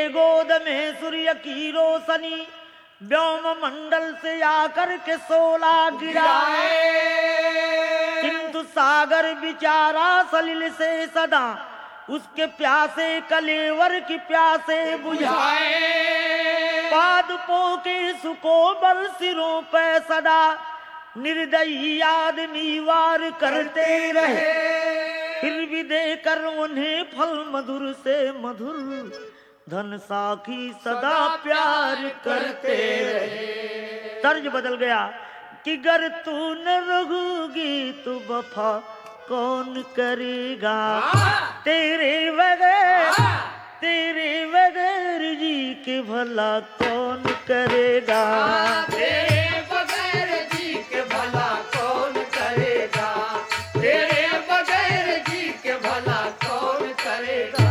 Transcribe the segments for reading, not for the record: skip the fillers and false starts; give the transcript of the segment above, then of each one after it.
गोद में सूर्य की रोशनी व्योम मंडल से आकर के सोला गिरा। किंतु सागर बिचारा सलिल से सदा उसके प्यासे कलेवर की प्यासे बुझाए। पादपों के सुकोमल सिरों पे सदा निर्दयी आदमी वार करते रहे। फिर भी देकर उन्हें फल मधुर से मधुर धन साखी सदा प्यार करते रहे। तर्ज बदल गया कि गर तू न रहोगी तो वफा कौन करेगा। तेरे बगैर जी के भला कौन करेगा। तेरे बगैर जी के भला कौन करेगा। तेरे बगैर जी के भला कौन करेगा।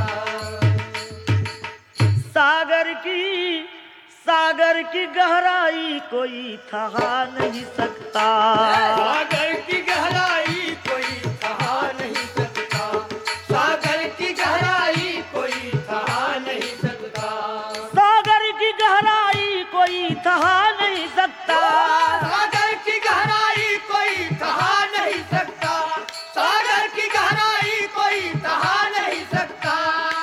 सागर की गहराई कोई ठहा नहीं सकता। सागर की गहराई कोई ठहा नहीं सकता। सागर की गहराई कोई ठहा नहीं सकता। सागर की गहराई कोई ठहा नहीं सकता। सागर की गहराई कोई ठहा नहीं सकता। सागर की गहराई कोई ठहा नहीं सकता।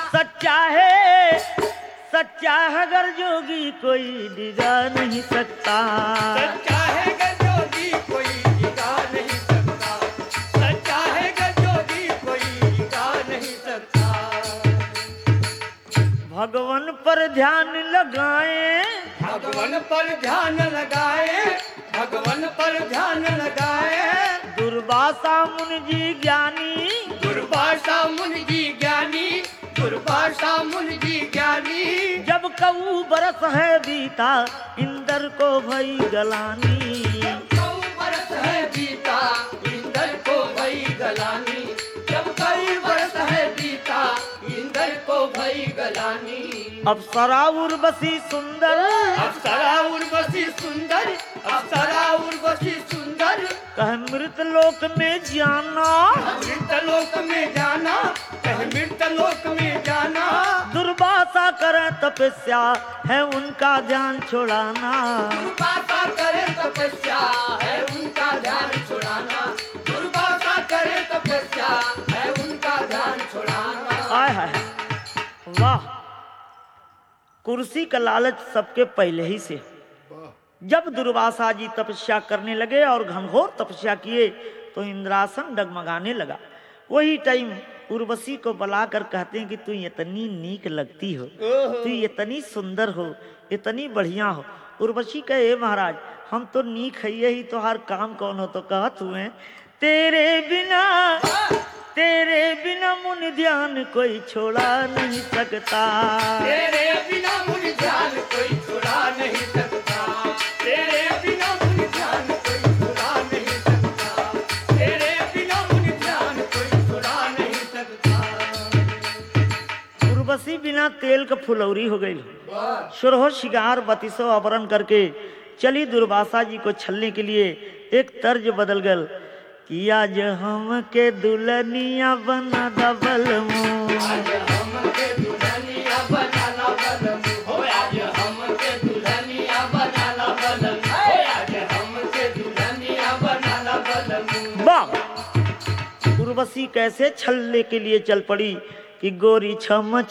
सच्चा है अगर जोगी कोई डिगा नहीं सकता। सच्चा है अगर जोगी कोई डिगा नहीं सकता। सच्चा है अगर जोगी कोई डिगा नहीं सकता। भगवान पर ध्यान लगाए। भगवान पर ध्यान लगाए। भगवान पर ध्यान लगाए। दुर्वासा मुनि जी ज्ञानी। दुर्वासा मुनि जी ज्ञानी। दुर्वासा मुनि जी ज्ञानी। जब कऊ बरस है बीता इंद्र को भई गलानी। जब कऊ बरस है बीता इंद्र को भई गलानी। जब कई बरस है बीता इंद्र को भई गलानी। अप्सरा उर्वशी सुंदर। अप्सरा उर्वशी सुंदर। अप्सरा उर्वशी सुंदर। कह मृत लोक में जाना। मृत लोक में जाना। कह मृत लोक में जाना। दुर्वासा करे तपस्या है उनका ध्यान छुड़ाना। दुर्वासा करे तपस्या है उनका ध्यान छुड़ाना। दुर्वासा करे तपस्या है उनका ध्यान छुड़ाना। आय हाय वाह। कुर्सी का लालच सबके पहले ही से। जब दुर्वासा जी तपस्या करने लगे और घनघोर तपस्या किए तो इंद्रासन डगमगाने लगा। वही टाइम उर्वशी को बुलाकर कहते हैं कि तू इतनी नीक लगती हो, तू इतनी सुंदर हो, इतनी बढ़िया हो। उर्वशी कहे महाराज हम तो नीक है ही तो हर काम कौन हो। तो कहत हुए तेरे बिना मुनि ध्यान कोई छोड़ा नहीं सकता। तेरे बिना मुनि ध्यान कोई छुड़ा नहीं सकता। तेरे बिना मुनि ध्यान कोई छुड़ा नहीं सकता। तेरे बिना मुनि ध्यान कोई छुड़ा नहीं सकता। उर्वशी बिना तेल का फुलौरी हो गई। सुरहो शिगार बतीसो आवरण करके चली दुर्वासा जी को छलने के लिए। एक तर्ज बदल गल कि आज हम के दुल्हनिया बना दबल मुँह। आज हम के दुल्हनिया बनाना बलम हो। आज हम के दुल्हनिया बनाना बलम हो। आज हम के दुल्हनिया बनाना बलम। वाह। उर्वशी कैसे छलने के लिए चल पड़ी कि गोरी छम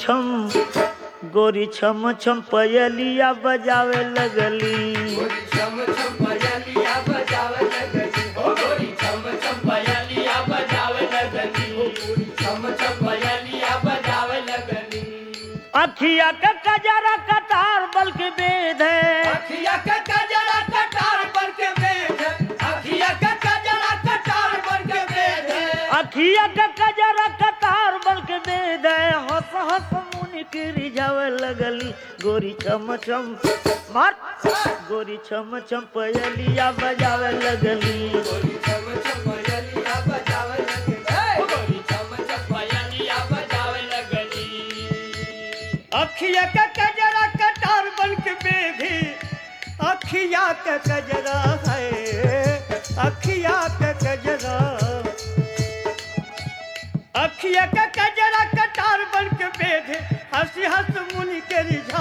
छम पयलिया बजावे लगली। गोरी छम छम पयलिया बजावे लगली। ओ गोरी छम छम पयलिया बजावे लगली। ओ गोरी छम छम पयलिया बजावे लगली। अखिया का कजरा कटार बल के बेद है। अखिया का कजरा कटार बल के बेद है। अखिया का कजरा कटार बल के बेद है। अखिया का कजरा कटार बल के बेद है। हंस हंस मुनि की रिझावे लगली। गोरी छम छम मार गोरी छम छम पयलिया बजावे लगली। गोरी छम छम पयलिया बजावे लगली। गोरी छम छम पयलिया बजावे लगली। अखिया का कजरा कटार बन के बेधी। अखिया का कजरा है। अखिया का कजरा। अखिया का कजरा कटार बन के बेधे। हंसी हंस मुनि के रिझा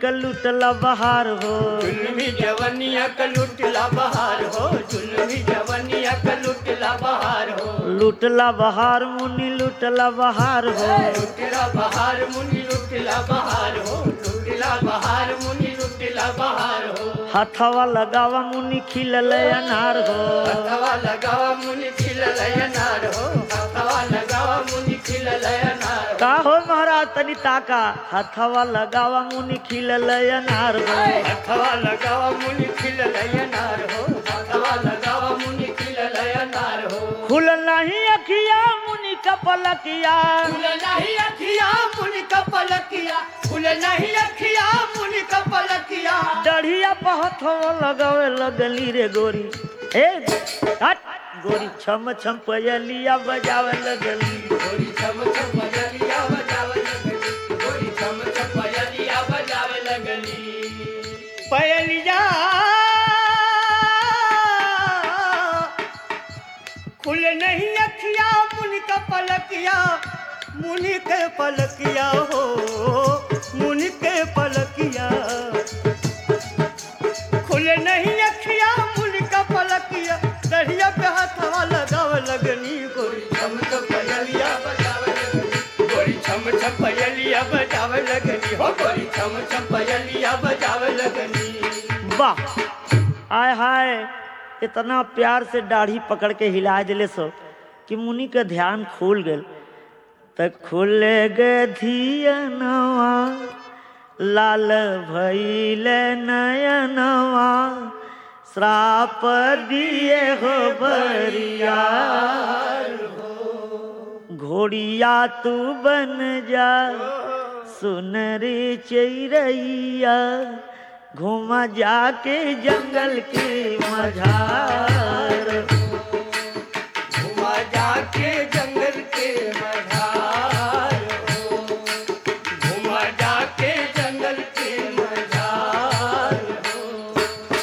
का लुटला बहार हो। जुल्मी जवनिया का लुटला बहार हो, जुल्मी जवनिया का लुटला बहार हो। लुटला बहार मुनि लुटला बहार हो। लुटला बहार मुनि लुटला बहार हो, लुटला बहार मुनि लुटला बहार हो। हथवा लगावा मुनि खिलल अनार हो। हथवा लगावा मुनि खिलल अनार हो, हथवा लगावा मुनि खिलल अनार हो। का हो महाराज तनी ताका, हथवा लगावा मुनि खिलल अनार हो। हथवा लगावा मुनि खिलल अनार हो, हथवा लगावा मुनि खिलल अनार हो। खुल नहीं अखिया मुनि का पलकिया, खुल नहीं अखिया मुनि का पलकिया, खुल नहीं अखिया मुनि का पलकिया। डढ़िया पहथवा लगावे लगली रे गोरी। ए हट गोरी छम छम पयलिया बजावे लगली। गोरी छम छम पयलिया बजावे लगली, गोरी छम छम पयलिया बजावे लगली। पयलिया खुल नहीं अखिया मुनि का पलकिया, मुनि के पलकिया हो, मुनि के पलकिया। खुल नहीं अखिया मुनि का पलकिया, दढ़िया पे हथवा लगावे लगनी। गोरी छम छम पयलिया बजावे लगनी, गोरी छम छम पयलिया बजावे लगनी हो, गोरी छम छम पयलिया बजावे लगनी। वाह आय हाय, इतना प्यार से दाढ़ी पकड़ के हिला दिले सो कि मुनि का ध्यान खुल गल। तक खुल गे धियनवा लाल भइल नयनवा, श्राप दिए हो बरिया घोड़िया तू बन जा सुनरी चिरैया, घूमा जाके जंगल के मझार। घुमा जाके जंगल के मझार हो, घुमा जाके जंगल के मझार हो।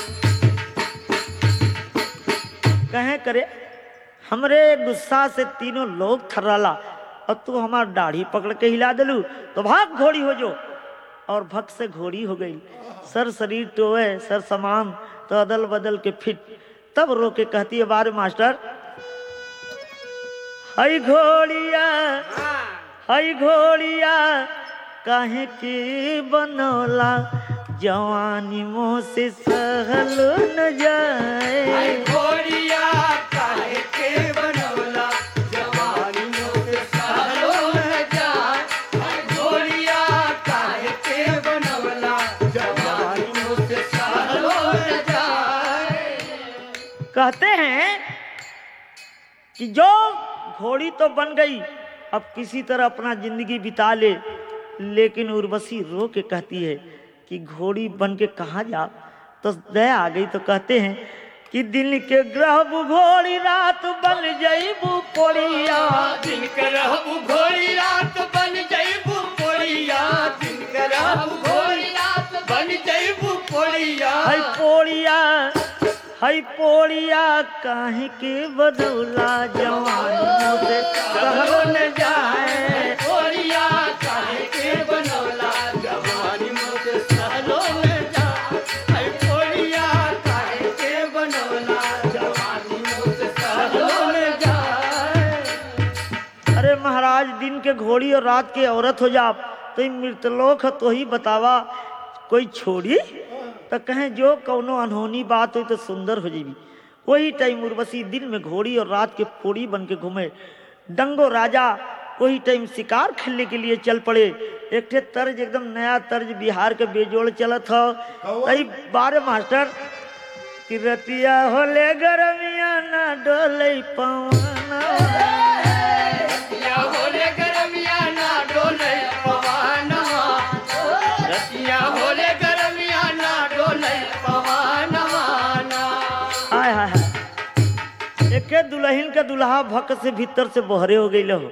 कहे करे हमरे गुस्सा से तीनों लोग थर्राला और तू हमार दाढ़ी पकड़ के हिला दिलू तो भाग घोड़ी हो जो। और भक्त से घोड़ी हो गई, सर शरीर टोए सर समान तो अदल बदल के फिट। तब रो के कहती है बारे मास्टर, हई घोड़िया हई घोड़िया काहे के बनौला, जवानी मोह से सहल न जाए। घोड़िया काहे के बनौला, जवानी मोह से सहलो न जाए। घोड़िया काहे के बनौला, जवानी मोह से सहलो न जाए। कहते हैं कि जो घोड़ी तो बन गई अब किसी तरह अपना जिंदगी बिता ले, लेकिन उर्वशी रो के कहती है कि घोड़ी बन के कहाँ जा। तो दया आ गई तो कहते हैं कि दिन के ग्रह घोड़ी रात बन जईबू पोड़िया। दिन के रहबू घोड़ी रात बन जईबू पोड़िया, दिन के रहबू घोड़ी रात बन जईबू पोड़िया। हई पोड़िया हई पोड़िया काहे के बदौला, जवानी से सहलो न जाए। घोड़िया काहे के बनौला, जवानी मोह से सहलो न जाए। घोड़िया काहे के बनौला, जवानी मोह से सहलो न जाए। अरे महाराज दिन के घोड़ी और रात के औरत हो जा तो मृतलोक है तो ही बतावा कोई छोड़ी। तो कहें जो कौनो अनहोनी बात हुई तो सुंदर हो जाएगी। वही टाइम उर्वशी दिन में घोड़ी और रात के पोड़ी बन के घूमे। डंगो राजा वही टाइम शिकार खेलने के लिए चल पड़े। एक ठे तर्ज एकदम नया तर्ज बिहार के बेजोड़ चलत हो। तई बारे मास्टर कि रतिया होले गरमिया ना डोले पवना, रतिया होले गरमिया ना डोले पवनवा, रतिया होले गरमिया ना डोले पवनवा ना। हाय हाय हाय, एके दुल्हन का दुल्हा भक से भीतर से बहरे हो गई हो।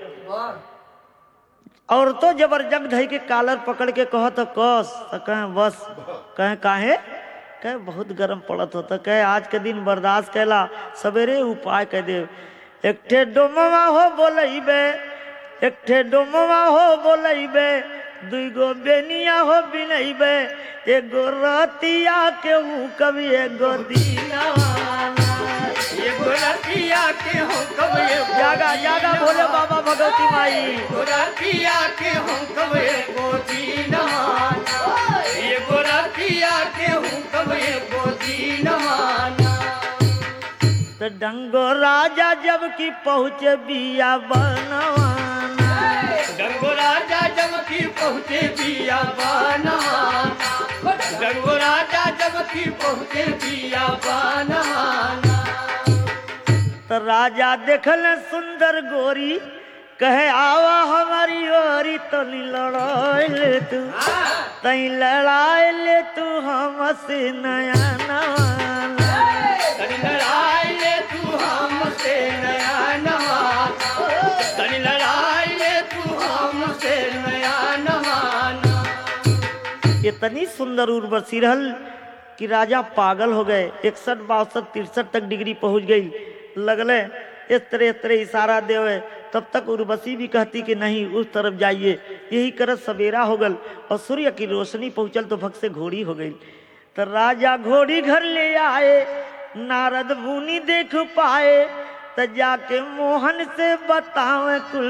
और तो जबरजंग धई के कालर पकड़ के कहो तो कस तो कहे बस, कहे काहे कहे बहुत गर्म पड़त हो तो कहे आज के दिन बर्दाश्त कैला सवेरे उपाय कह दे। एक ठे डोमवा हो बोलैबे, एक ठे डोमवा हो बोलैबे, दुगो बेनिया हो बिनैबे एगो रतिया के हूँ कभी एगो दीनवाना एगो रतिया के हो कब जागा जागा बोले बाबा भगवती माई एगो रतिया के हो कब एगो दीनवाना एगो रतिया के हो कब एगो दीनवाना तो डंगो राजा जब की पहुँचे बिया बनवाना गंगो राजा जब की पहुँचे बिया बनवाना गंगो राजा जब की पहुँचे बिया बनवाना तो राजा देखल सुंदर गोरी कहे आवा हमारी ओरी तो नी लड़ाई ले तू तई लड़ाई ले तू हमसे नया नवाना तनी लड़ाई ले तू हमसे नया नवाना तनी लड़ाई ले तू हमसे नया नवाना इतनी सुंदर उर्वशी रहल कि राजा पागल हो गए 61 62 63 तक डिग्री पहुंच गई लगले इस तरह इशारा देवे तब तक उर्वशी भी कहती कि नहीं उस तरफ जाइए यही करत सवेरा हो गल और सूर्य की रोशनी पहुंचल तो भक्त से घोड़ी हो गई तो राजा घोड़ी घर ले आए नारद मुनि देख पाए तो जाके मोहन से बतावे कुल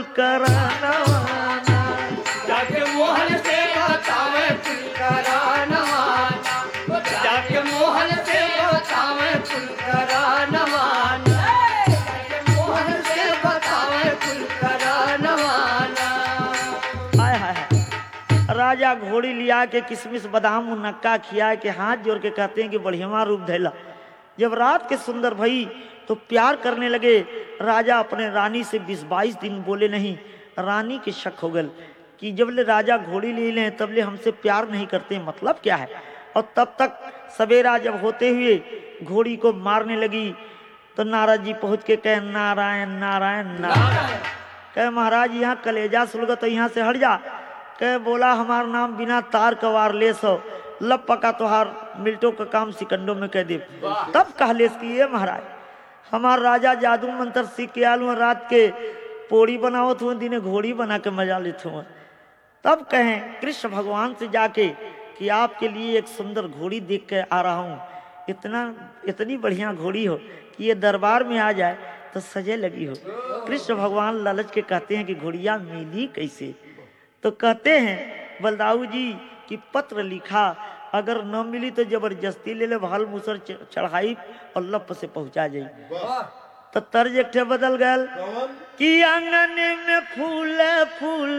कराना जाके मोहन से बतावे कुल करानवाना जाके मोहन से बतावे कुल करानवाना जाके मोहन से बतावे कुल करानवाना हाय हाय हाय। राजा घोड़ी लिया के किशमिश बादाम मुनक्का खिया के हाथ जोड़ के कहते हैं कि बढ़िया रूप धैला जब रात के सुंदर भई तो प्यार करने लगे राजा अपने रानी से 20-22 दिन बोले नहीं रानी के शक हो गल कि जब ले राजा घोड़ी ले लें तब ले हमसे प्यार नहीं करते मतलब क्या है और तब तक सवेरा जब होते हुए घोड़ी को मारने लगी तो नारद जी पहुंच के कहे नारायण नारायण नारायण कहे महाराज यहाँ कलेजा सुलगा तो यहाँ से हट जा कहे बोला हमारा नाम बिना तार कवार ले सो लब पका तोहार मिल्टो का काम सिकंडों में कह दे तब कहलेस कि ये महाराज हमार राजा जादू मंत्र सीख के आलू रात के पोड़ी बनावत हुए दिने घोड़ी बना के मजा लेते हुए तब कहें कृष्ण भगवान से जाके कि आपके लिए एक सुंदर घोड़ी देख के आ रहा हूँ इतनी बढ़िया घोड़ी हो कि ये दरबार में आ जाए तो सजे लगी हो कृष्ण भगवान लालच के कहते हैं कि घोड़िया मिली कैसे तो कहते हैं बलदाऊ जी कि पत्र लिखा अगर न मिली तो जबरदस्ती ले ले भाल मुसर चढ़ाई और लप से पहुंचा जाई तो तर्ज एक बदल गल कि आंगन में फूल फूल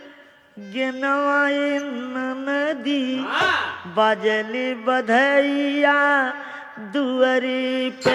गेनवाई नदी बाजली बधैया दुअरी पे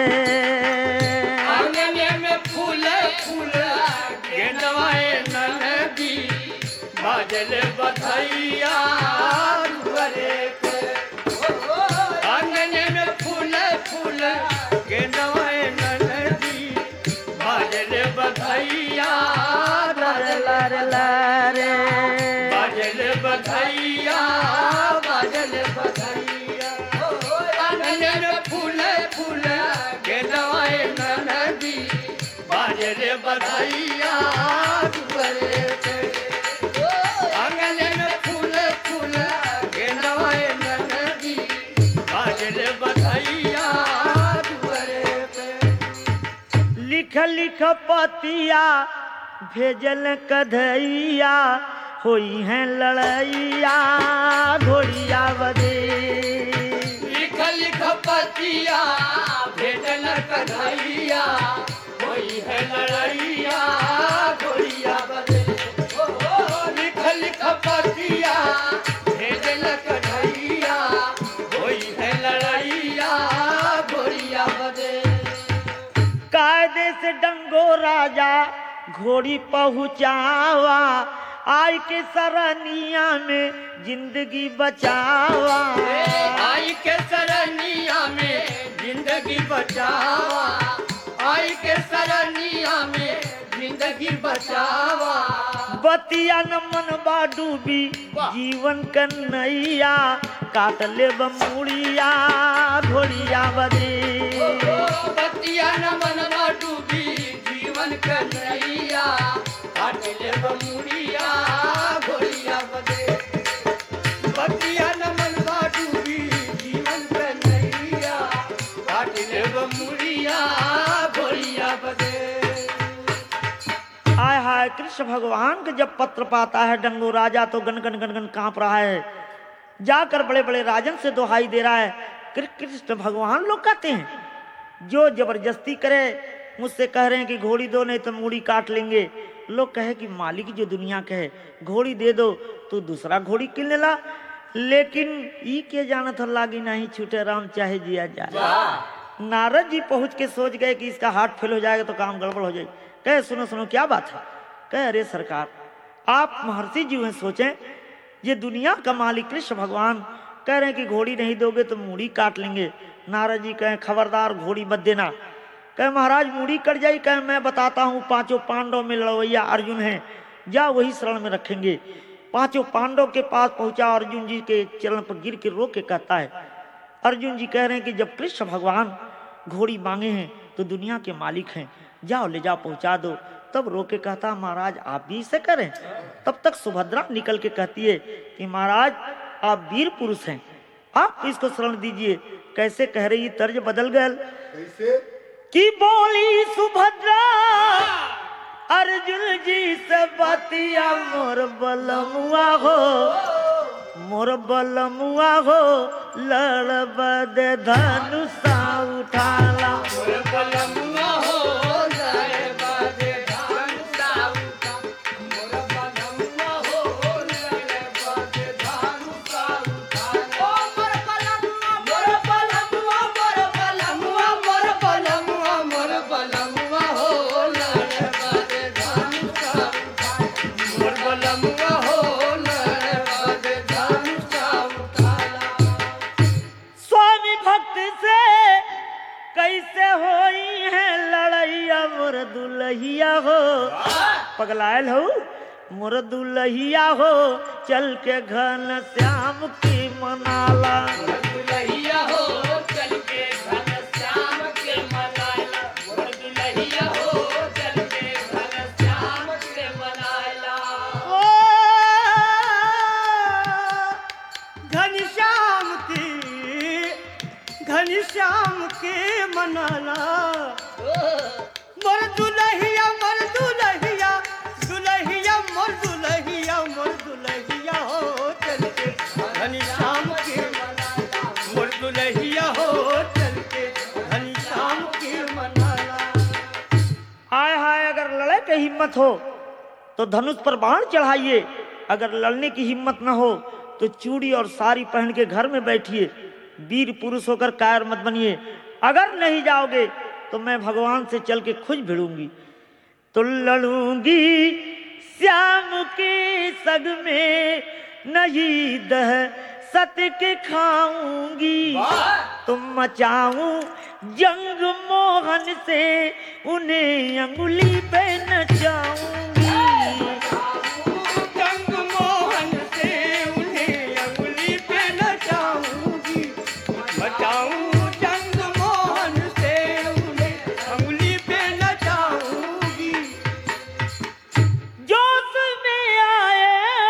आंगन में फूल फूल गेनवाए नदी बाजल बधैया दुअरे पे आंगन में फूल फूल गेनवाए नदी बाजल बधैया लारे लारे बाजल बधैया बाजल बधैया आंगन में फूल फूल गेनवाए नदी बाजल बधैया दुअरे पे आंगन में फूल फूल गेनवाए नदी बाजल बधैया दुअरे पे लिख लिख पतिया भेजल कधैया होई है लड़ैया घोड़िया बदे लिख लिख पतिया भेजल कन्हैया होई है लड़ैया घोड़िया बदे लिख लिख पतिया भेजल कन्हैया होई है लड़ैया घोड़िया बदे कायदे से डंगो राजा घोड़ी पहुँचावा आई के सरनिया में जिंदगी बचावा आई के सरनिया में जिंदगी बचावा आई के सरनिया में जिंदगी बचावा बतिया न मनबा डूबी जीवन कन्हैया काट ले बमुड़िया घोड़िया बदे बतिया न मनवा डूबी जीवन कन्हैया काट ले बमुड़िया घोड़िया बदे देव मुड़िया घोड़िया बदे। आय हाय, कृष्ण भगवान का जब पत्र पाता है डंगो राजा तो गन गन गन गन कांप रहा है, जाकर बड़े बड़े राजन से दुहाई दे रहा है। कृष्ण भगवान लोग कहते हैं जो जबरदस्ती करे, मुझसे कह रहे हैं कि घोड़ी दो नहीं तो मूड़ी काट लेंगे। लोग कहे कि मालिक जो दुनिया कहे घोड़ी दे दो तो दूसरा घोड़ी किन ला, लेकिन ई के जानत हो लागी नहीं छूटे राम चाहे जिया जाए। नारद जी पहुंच के सोच गए कि इसका हार्ट फेल हो जाएगा तो काम गड़बड़ हो जाए। कहे सुनो सुनो क्या बात है। कहे अरे सरकार, आप महर्षि जी हैं, सोचें ये दुनिया का मालिक कृष्ण भगवान कह रहे हैं कि घोड़ी नहीं दोगे तो मूड़ी काट लेंगे। नारद जी कहें खबरदार घोड़ी मत देना। कहे महाराज मूड़ी कट जाई। कहे मैं बताता हूँ, पांचों पांडव में लड़वैया अर्जुन है, जा वही शरण में रखेंगे। पांचों पांडव के पास पहुंचा, अर्जुन जी के चरण पर गिर के रो के कहता है। अर्जुन जी कह रहे हैं कि जब कृष्ण भगवान घोड़ी मांगे हैं तो दुनिया के मालिक हैं, जाओ ले जाओ पहुंचा दो। तब रो के कहता महाराज आप भी इसे करें। तब तक सुभद्रा निकल के कहती है कि महाराज आप वीर पुरुष हैं, आप इसको शरण दीजिए। कैसे कह रही, तर्ज बदल गया कि बोली सुभद्रा अर्जुन जी से बतिया मोर बलमुआ हो, मोर बलमुआ हो लड़ब दे धनुषा उठाला। मोर बलमुआ हो लड़ब दे धनुषा उठा, मोर बलमुआ हो लड़ब दे धनुषा उठा। ओ मोर बलमुआ मोर बलमुआ मोर बलमुआ मोर बलमुआ मोर बलमुआ हो लड़ब दे धनुषा उठा, मोर बलमुआ हो लड़ब दे धनुषा उठा। स्वामी भक्त से कैसे होई है लड़ैया मोर दुलहिया हो, पगलायल हो मोर दुलहिया हो चल के घन श्याम की मनाला। दुलहिया हो चल के घन श्याम के मनाला, मोर दुलहिया हो चल के घन श्याम के मनाला। ओ घनश्याम के मनाला, मोर दुलहिया मोर दुलहिया दुलहिया मोर दुलहिया मोर दुलहिया हो चल के घनश्याम के मनाला, मोर दुलहिया हो चल के घनश्याम के मनाला। हाय हाय, अगर लड़े की हिम्मत हो तो धनुष पर बाण चढ़ाइए, अगर लड़ने की हिम्मत न हो तो चूड़ी और साड़ी पहन के घर में बैठिए, वीर पुरुष होकर कायर मत बनिए। अगर नहीं जाओगे तो मैं भगवान से चल के खुद भिड़ूंगी, तो लड़ूंगी श्याम के सग में नहीं दह सत के खाऊंगी, तुम मचाऊं जंग मोहन से उन्हें अंगुली पे नचाऊंगी। जंग मोहन से उन्हें अंगुली पे नचाऊंगी, बचाऊं जंग मोहन से उन्हें अंगुली पे नचाऊंगी। जोश में आए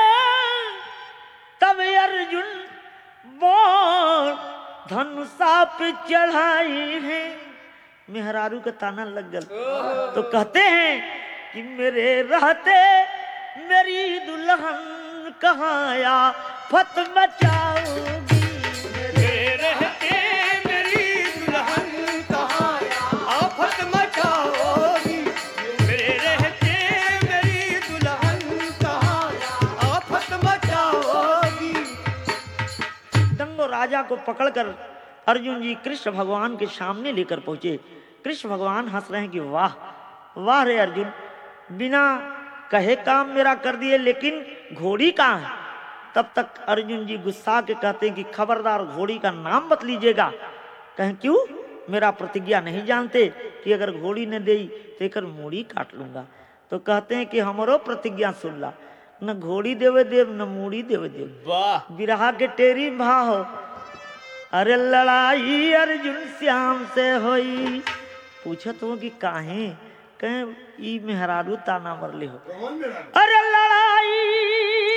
तब अर्जुन बोल धनुषा पे चढ़ाई है। मेहरारू का ताना लग गया तो कहते हैं कि मेरे रहते मेरी दुल्हन कहाँ आफत मचाऊंगी, मेरे रहते मेरी दुल्हन कहाँ आफत मचाओगी, मेरे रहते मेरी दुल्हन कहाँ आफत मचाओगी। डंगो राजा को पकड़कर अर्जुन जी कृष्ण भगवान के सामने लेकर पहुंचे। कृष्ण भगवान हंस रहे हैं कि वाह वाह रे अर्जुन, बिना कहे काम मेरा कर दिए, लेकिन घोड़ी कहाँ है? तब तक अर्जुन जी गुस्सा के कहते हैं कि खबरदार घोड़ी का नाम मत लीजिएगा। कहें क्यों? मेरा प्रतिज्ञा नहीं जानते कि अगर घोड़ी न दे तो एक मूड़ी काट लूंगा। तो कहते हैं कि हमारो प्रतिज्ञा सुन ला, न घोड़ी देवे देव न मूड़ी देवे देव। वाह बिरहा के टेरी भा हो। अरे लड़ाई अर्जुन श्याम से होई, पूछत हो कि काहे? कहे ई मेहरारू ताना मरले हो। अरे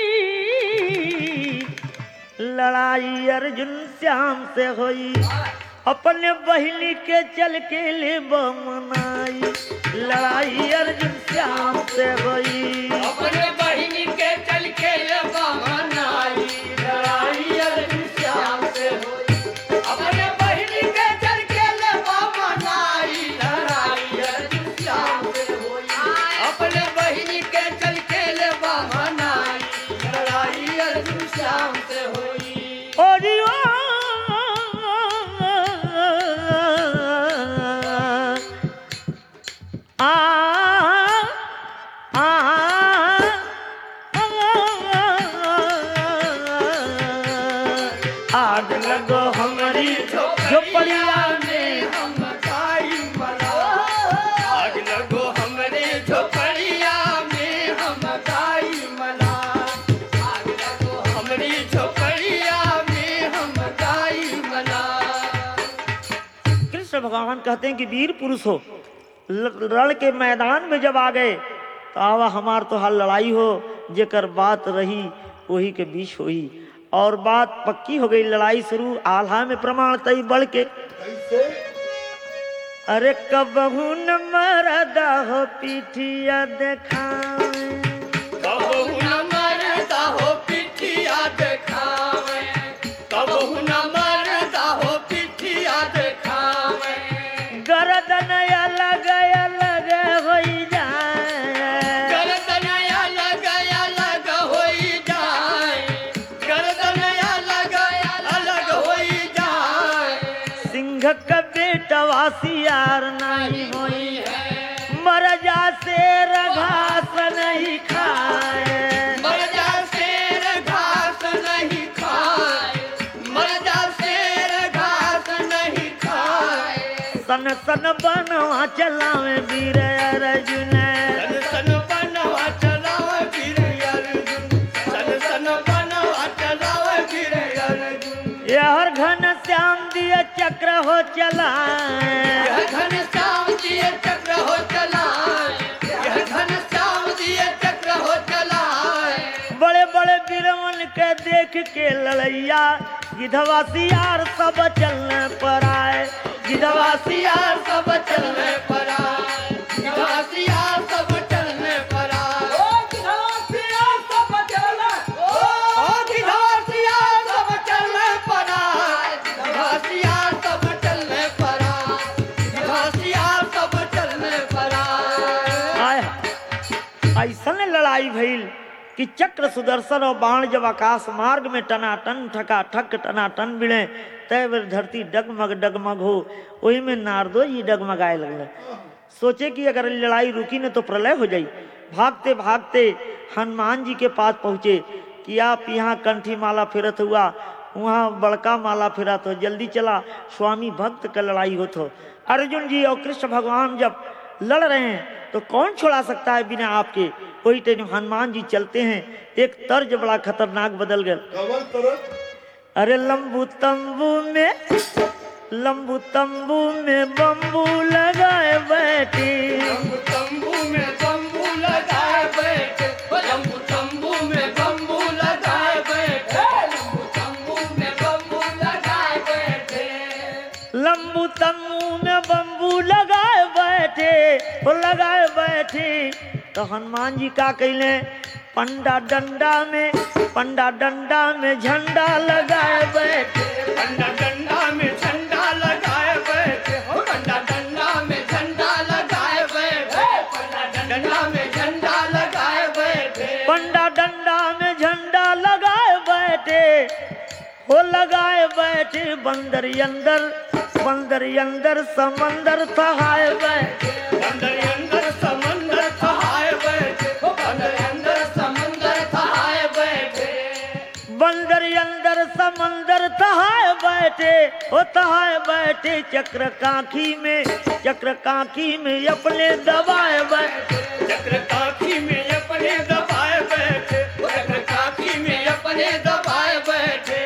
लड़ाई अर्जुन श्याम से होई, अपने बहिनी के चल के ले बमनाई लड़ाई अर्जुन श्याम से हुई। अपने बहिनी के चल के बमनाई लड़ाई अर्जुन श्याम से हुई। अपने बहिनी के चल के बमनाई लड़ाई अर्जुन श्याम से हुई। अपने बहिनी के चल के बमनाई लड़ाई अर्जुन श्याम से हुई। और आग लगो हमारी झोपड़िया में हम गाई मला। आग लगो हमरे झोपड़िया में हम गाई मला। आग लगो हमरी झोपड़िया में हम गाई मला। कृष्ण भगवान कहते हैं कि वीर पुरुष हो, रण के मैदान में जब आ गए तो आवा हमार तो हाल लड़ाई हो, जेकर बात रही वही के बीच हुई और बात पक्की हो गई। लड़ाई शुरू आल्हा में प्रमाण तई बढ़ के अरे कबहू न मरदा हो पीठिया देखावे। कबहू न मरदा हो पिठिया देखावे। कबहू न मरदा हो पिठिया देखावे। गर्दन अलग अलग होई जाए। गर्दन अलग होई जाए। गर्दन अलग होई जाए। सिंह का बेटा वासियार नहीं होई है मर जा शेर घास नहीं खाए। मर जा शेर घास नहीं खाए। मर जा शेर घास नहीं खाए। सन सन बनवा चलावे वीर अर्जुन। सन सन बनवा चलावे वीर अर्जुन। सन सन बनवा चलावे वीर अर्जुन। यहर घन श्याम दिए चक्र हो चलाए। यह घन श्याम दिए चक्र हो चलाए। यह घन श्याम दिए चक्र हो चलाए। बड़े बड़े वीरवन के देख के लड़ैया गिधवासियार सब चलने पर आए। गिधवासियार सब चलने पर आए। गिधवासियार सब चलने पर आए। ओ गिधवासियार सब चलने। ओ गिधवासियार सब चलने पर आए। गिधवासियार सब चलने पर आए। गिधवासियार सब चलने पर आए। ऐसा लड़ाई भइल कि चक्र सुदर्शन और बाण जब आकाश मार्ग में टनाटन ठका ठक टनाटन बिड़े तय बेर धरती डगमग डगमग हो। वही में नारदो जी डगमगाए लगल। सोचे कि अगर लड़ाई रुकी न तो प्रलय हो जाई। भागते भागते हनुमान जी के पास पहुंचे कि आप यहाँ कंठी माला फिरत हुआ, वहाँ बड़का माला फिरत हो, जल्दी चला स्वामी भक्त का लड़ाई होत हो। अर्जुन जी और कृष्ण भगवान जब लड़ रहे हैं तो कौन छोड़ा सकता है बिना आपके। कोई टाइम हनुमान जी चलते हैं, एक तर्ज बड़ा खतरनाक बदल गया। अरे लंबू तंबू में बम्बू लगाए बैठी। तंबू में बम्बू लगाए बैठे। लंबू तंबू में बम्बू लगाए बैठे। लंबू तंबू में बम्बू लगाए बैठे। लंबू तंबू में बम्बू लगाए बैठे, वो लगाए बैठे। तो हनुमान जी का कहले पंडा डंडा में झंडा लगाए बैठे। पंडा डंडा में झंडा लगाए बैठे। हो पंडा डंडा में झंडा लगाए बैठे। पंडा डंडा में झंडा लगाए बैठे। पंडा डंडा में झंडा लगाए बैठे, हो लगाए बैठे। बंदर अंदर समंदर थहाए बैठे। बंदर अंदर समंदर थहाए बैठे। हो बंदर अंदर समंदर थहाए बैठे। बंदर अंदर समंदर तहाए बैठे, ओ तहाए बैठे। चक्र काखी में अपने दबाए बैठे। चक्र काखी में अपने दबाए बैठे। चक्र काखी में अपने दबाए बैठे।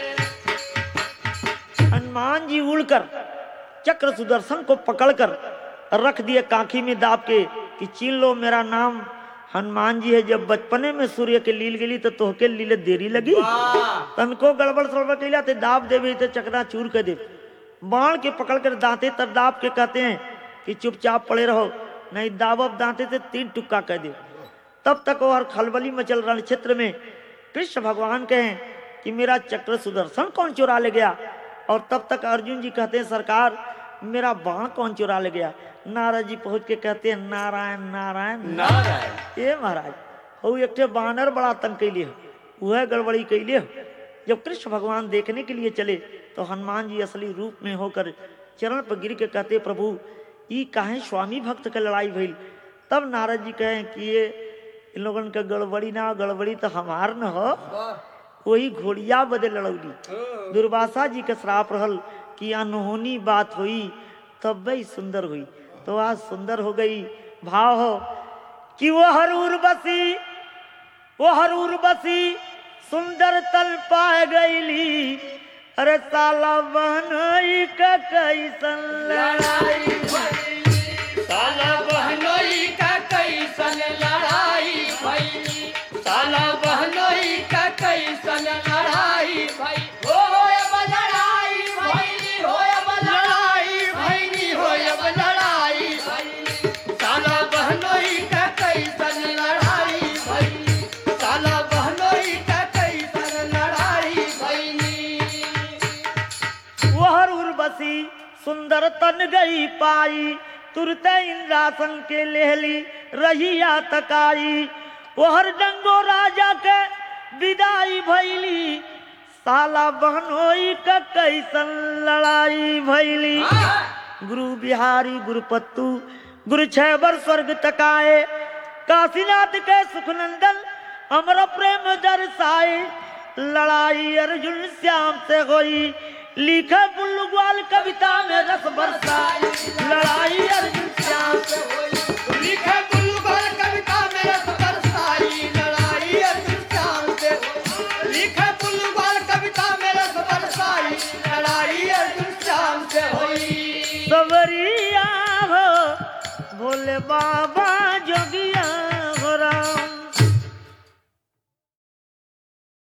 हनुमान जी उड़कर चक्र सुदर्शन को पकड़कर रख दिए काखी में दाब के कि चीन लो मेरा नाम हनुमान जी है। जब बचपने में सूर्य के लील गेली तो तोहके लीले देरी लगी, तनको गड़बड़ सड़बड़ कैला ते दाब देवे तो चकना चूर कर दे। बाण के पकड़कर दांते तर दाब के कहते हैं कि चुपचाप पड़े रहो, नहीं दाबब दांते से 3 टुक्का कह दे। तब तक वो हर खलबली मचल रण क्षेत्र में। कृष्ण भगवान कहें कि मेरा चक्र सुदर्शन कौन चुरा ले गया? और तब तक अर्जुन जी कहते हैं सरकार मेरा बाण कौन चुरा ले गया? नारद जी पहुंच के कहते हैं नारायण नारायण नारायण। ए महाराज हो एक ठे बानर बड़ा तंग कैले वह गड़बड़ी कैले। जब कृष्ण भगवान देखने के लिए चले तो हनुमान जी असली रूप में होकर चरण पर गिर के कहते प्रभु ई काहे स्वामी भक्त के लड़ाई भइल? तब नारद जी कहें कि ये इन लोगन के गड़बड़ी ना, गड़बड़ी तो हमार न हो, वही घोड़िया बदे लड़ौली। दुर्वासा जी के श्राप रहल कि अनहोनी बात हुई तब वही सुंदर हुई, तो आज सुंदर हो गई। भाव हो कि वो हरूर बसी सुंदर तल पाए गईली, अरे साला बहनोई का कैसन लड़ाई भइली, साला बहनोई का कैसन लड़ाई भइली, साला बहनोई का कैसन लड़ाई भइली, होय अब लड़ाई भइली, होय अब लड़ाई भइली, होय अब लड़ाई भइली, साला बहनोई का कैसन लड़ाई भइली, साला बहनोई का कैसन लड़ाई भइली। वह उर्वशी सुंदर तन गई पाई, तुरते इंद्रासन के लेहली रहिया तकाई। वहर डंगो राजा के विदाई भैली, साला बहनोई का कैसन लड़ाई भैली। गुरु बिहारी गुरुपत्तु गुरु छैबर स्वर्ग तकाए, काशीनाथ के सुखनंदन अमर प्रेम दर्शाए। लड़ाई अर्जुन श्याम से होई, लिखा बुल्लू ग्वाल कविता में रस बरसाई। लड़ाई अर्जुन श्याम से होई, लिखा बुल्लू ग्वाल कविता में रस बरसाई। लड़ाई अर्जुन श्याम से होई, लिखा बुल्लू ग्वाल कविता में रस बरसाई। लड़ाई अर्जुन श्याम से होई। सवरिया हो भोले बाबा